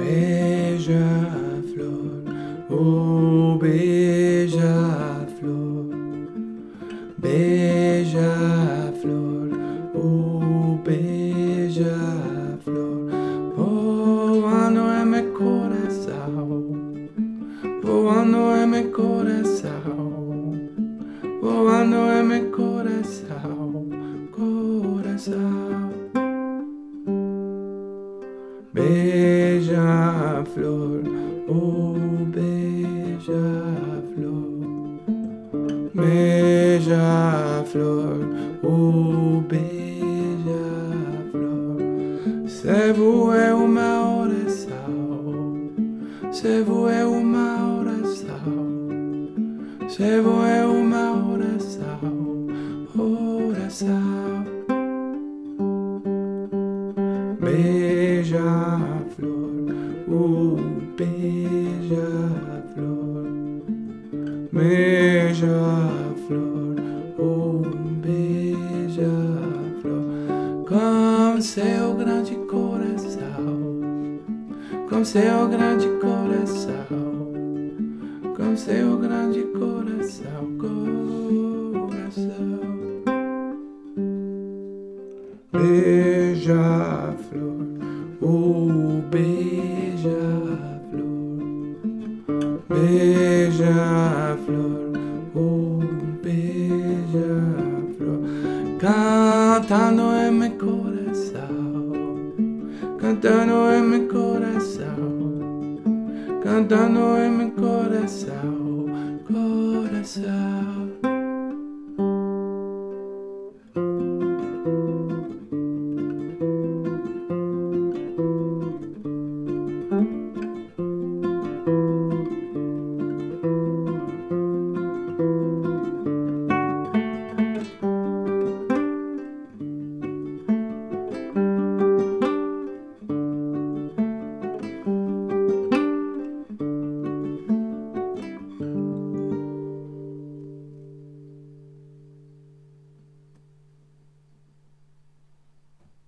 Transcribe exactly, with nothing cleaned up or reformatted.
Beija-flor, oh beija-flor, beija-flor, oh beija-flor, voando en mi corazón, voando en mi corazón, voando en mi corazón, corazón. Beija-flor, oh beija-flor, beija-flor, oh beija-flor. Se vuoi uma oração, se vuoi uma oração, se vuoi uma oração, oração. Beija-flor, oh beija-flor, beija-flor, oh beija-flor. Com seu grande coração, com seu grande coração, com seu grande coração, coração. Beija-flor, oh beija-flor, beija-flor, oh beija-flor. Cantando em meu coração, cantando em meu coração, cantando em meu coração, coração.